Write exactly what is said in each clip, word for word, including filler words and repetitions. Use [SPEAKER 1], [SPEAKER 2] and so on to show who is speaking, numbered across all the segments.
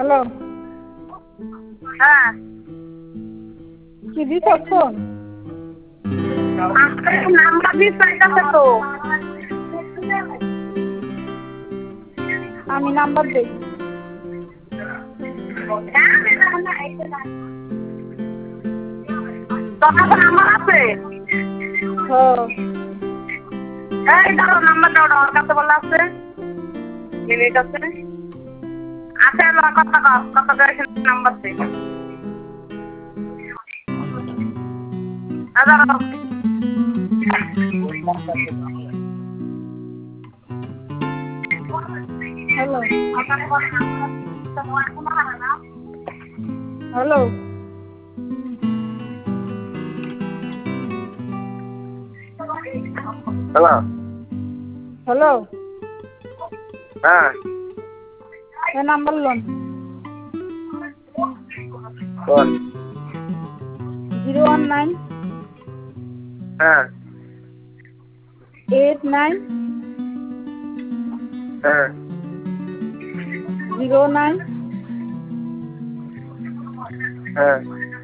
[SPEAKER 1] Hello.
[SPEAKER 2] হ্যাঁ।
[SPEAKER 1] কি দিছো ফোন?
[SPEAKER 2] নাম্বার দিচ্ছে তো।
[SPEAKER 1] আমি নাম্বার দেই।
[SPEAKER 2] তোর কাছে নাম্বার আছে?
[SPEAKER 1] হ্যাঁ।
[SPEAKER 2] এই ধরো নাম্বারটা ওটা ওর কাছে বলা আছে। মিনিট আছে। আছে আমার কত কত করে নাম্বার দে। আদার
[SPEAKER 1] হ্যালো। হ্যালো।
[SPEAKER 2] হ্যালো।
[SPEAKER 1] হ্যালো।
[SPEAKER 2] হ্যাঁ।
[SPEAKER 1] এ নাম্বার লোন।
[SPEAKER 2] কোন?
[SPEAKER 1] জিরো ওয়ান নাইন
[SPEAKER 2] হ্যাঁ।
[SPEAKER 1] এইট নাইন
[SPEAKER 2] হ্যাঁ।
[SPEAKER 1] জিরো নাইন
[SPEAKER 2] হ্যাঁ।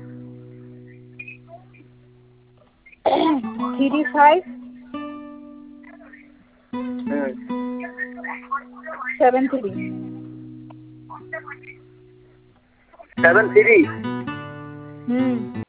[SPEAKER 1] থ্রি ফাইভ
[SPEAKER 2] হুম।
[SPEAKER 1] Seven three.
[SPEAKER 2] Seven three.
[SPEAKER 1] হুম।